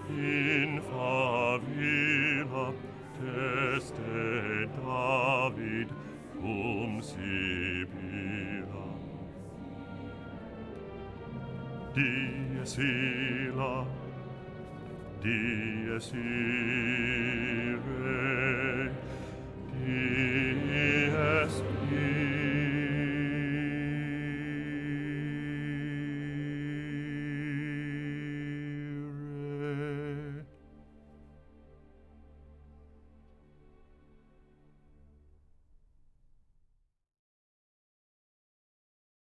in favilla teste David cum Sibylla. Dies illa, dies irae, dies irae.